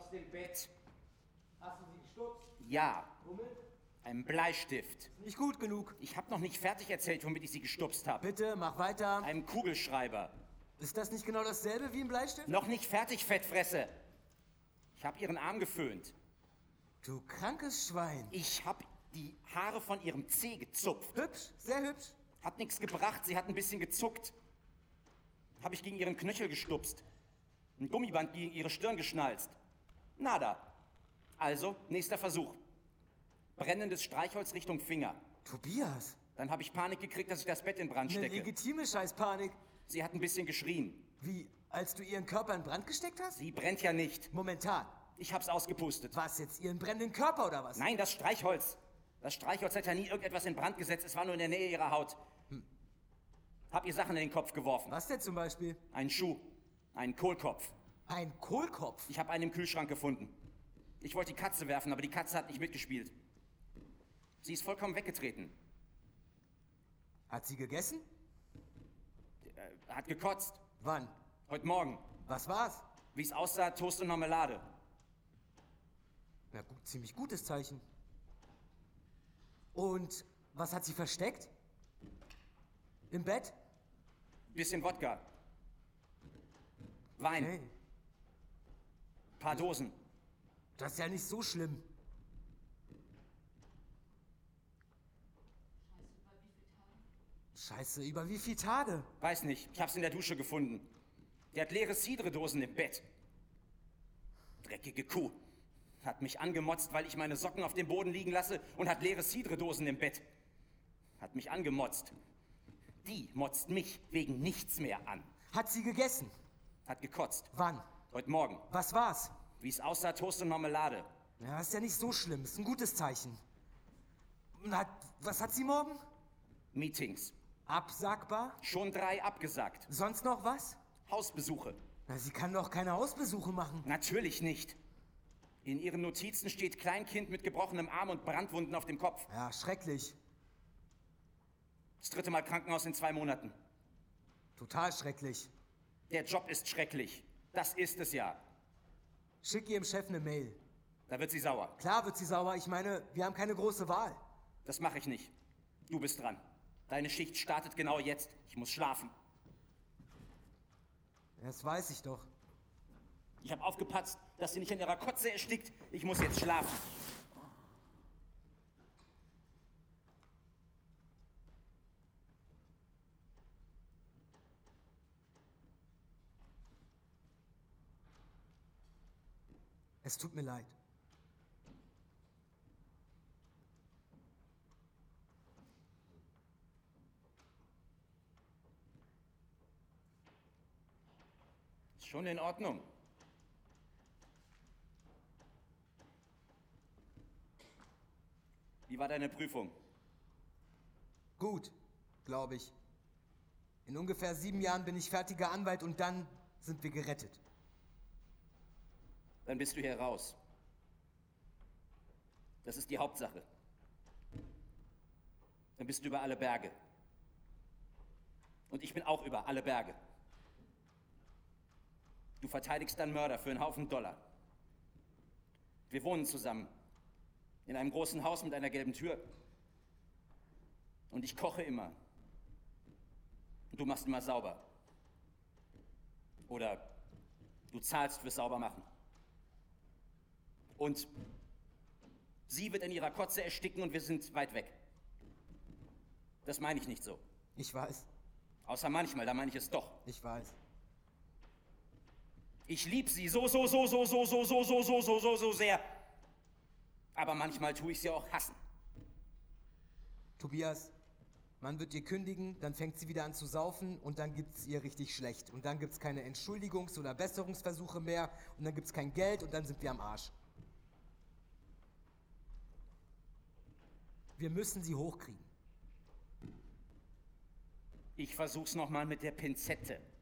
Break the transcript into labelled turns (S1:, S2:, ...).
S1: aus dem Bett.
S2: Hast du sie gestupst?
S1: Ja,
S2: Womit?
S1: einem Bleistift.
S2: Nicht gut genug.
S1: Ich habe noch nicht fertig erzählt, womit ich sie gestupst habe.
S2: Bitte, mach weiter.
S1: Einem Kugelschreiber.
S2: Ist das nicht genau dasselbe wie ein Bleistift?
S1: Noch nicht fertig, Fettfresse. Ich habe ihren Arm geföhnt.
S2: Du krankes Schwein.
S1: Ich habe die Haare von ihrem Zeh gezupft.
S2: Hübsch, sehr hübsch.
S1: Hat nichts gebracht, sie hat ein bisschen gezuckt. Habe ich gegen ihren Knöchel gestupst. Ein Gummiband gegen ihre Stirn geschnalzt. Nada. Also, nächster Versuch. Brennendes Streichholz Richtung Finger.
S2: Tobias.
S1: Dann habe ich Panik gekriegt, dass ich das Bett in Brand
S2: Eine
S1: stecke.
S2: legitime Scheißpanik.
S1: Sie hat ein bisschen geschrien.
S2: Wie, als du ihren Körper in Brand gesteckt hast?
S1: Sie brennt ja nicht.
S2: Momentan.
S1: Ich hab's ausgepustet.
S2: Was, jetzt ihren brennenden Körper oder was?
S1: Nein, das Streichholz. Das Streichholz hat ja nie irgendetwas in Brand gesetzt. Es war nur in der Nähe ihrer Haut. Hab ihr Sachen in den Kopf geworfen.
S2: Was denn zum Beispiel?
S1: Einen Schuh. Einen Kohlkopf.
S2: Ein Kohlkopf?
S1: Ich habe einen im Kühlschrank gefunden. Ich wollte die Katze werfen, aber die Katze hat nicht mitgespielt. Sie ist vollkommen weggetreten.
S2: Hat sie gegessen?
S1: Hat gekotzt.
S2: Wann?
S1: Heute Morgen.
S2: Was war's?
S1: Wie es aussah, Toast und Marmelade.
S2: Na gut, ziemlich gutes Zeichen. Und was hat sie versteckt? Im Bett?
S1: Bisschen Wodka. Wein.
S2: Hey,
S1: Paar Dosen.
S2: das ist ja nicht so schlimm. Scheiße, über wie viele Tage?
S1: Weiß nicht, ich hab's in der Dusche gefunden. Die hat leere Cidre-Dosen im Bett. Dreckige Kuh. Hat mich angemotzt, weil ich meine Socken auf dem Boden liegen lasse und hat leere Cidre-Dosen im Bett. Hat mich angemotzt. Die motzt mich wegen nichts mehr an.
S2: Hat sie gegessen?
S1: Hat gekotzt.
S2: Wann?
S1: Heute Morgen.
S2: Was war's?
S1: Wie es aussah, Toast und Marmelade.
S2: Ja, ist ja nicht so schlimm. Ist ein gutes Zeichen. Was hat sie morgen?
S1: Meetings.
S2: Absagbar?
S1: Schon 3 abgesagt.
S2: Sonst noch was?
S1: Hausbesuche.
S2: Na, sie kann doch keine Hausbesuche machen.
S1: Natürlich nicht. In ihren Notizen steht Kleinkind mit gebrochenem Arm und Brandwunden auf dem Kopf.
S2: Ja, schrecklich.
S1: Das 3. Mal Krankenhaus in 2 Monaten.
S2: Total schrecklich.
S1: Der Job ist schrecklich. Das ist es ja.
S2: Schick ihrem Chef eine Mail.
S1: Da wird sie sauer.
S2: Klar wird sie sauer. Ich meine, wir haben keine große Wahl.
S1: Das mache ich nicht. Du bist dran. Deine Schicht startet genau jetzt. Ich muss schlafen.
S2: Das weiß ich doch.
S1: Ich habe aufgepatzt, dass sie nicht in ihrer Kotze erstickt. Ich muss jetzt schlafen.
S2: Es tut mir leid.
S1: Ist schon in Ordnung. Wie war deine Prüfung?
S2: Gut, glaube ich. In ungefähr 7 Jahren bin ich fertiger Anwalt und dann sind wir gerettet.
S1: Dann bist du hier raus. Das ist die Hauptsache. Dann bist du über alle Berge. Und ich bin auch über alle Berge. Du verteidigst dann Mörder für einen Haufen Dollar. Wir wohnen zusammen. In einem großen Haus mit einer gelben Tür. Und ich koche immer. Und du machst immer sauber. Oder du zahlst fürs Saubermachen. Und sie wird in ihrer Kotze ersticken und wir sind weit weg. Das meine ich nicht so.
S2: Ich weiß,
S1: Außer manchmal, da meine ich es doch.
S2: ich weiß.
S1: Ich liebe sie so sehr. Aber manchmal tue ich sie auch hassen.
S2: Tobias, man wird ihr kündigen, dann fängt sie wieder an zu saufen und dann gibt's ihr richtig schlecht. Und dann gibt's keine Entschuldigungs- oder Besserungsversuche mehr und dann gibt's kein Geld und dann sind wir am Arsch. Wir müssen sie hochkriegen.
S1: Ich versuch's nochmal mit der Pinzette.